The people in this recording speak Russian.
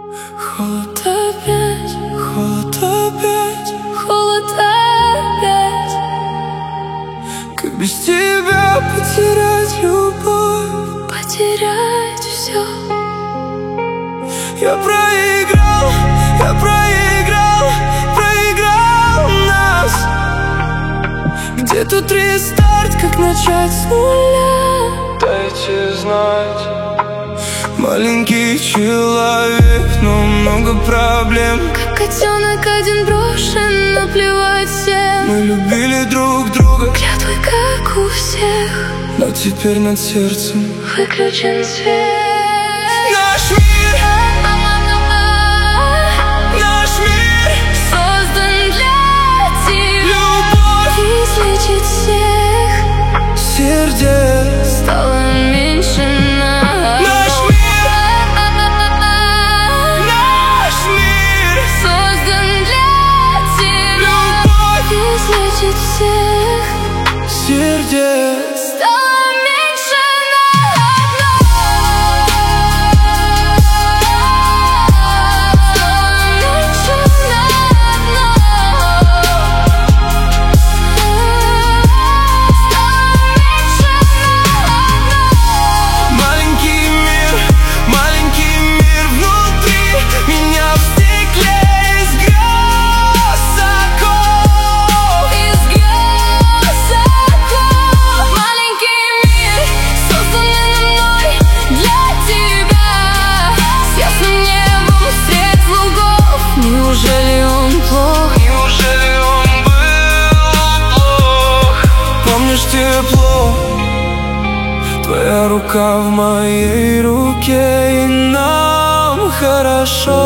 Холод опять, холод опять, холод опять. Как без тебя потерять любовь, потерять все. Я проиграл, проиграл нас. Где тут рестарт, как начать с нуля? Дайте знать. Маленький человек, но много проблем. Как котенок один брошен, наплевать всем. Мы любили друг друга, клятвы как у всех, но теперь над сердцем выключен свет. Наш мир, наш мир создан для тебя. Любовь излечит всех сердец, стало меньше нас. Наш мир создан для тебя. Любовь излечит всех сердец. Неужели он плох? Неужели он был плох? Помнишь тепло? Твоя рука в моей руке, и нам хорошо.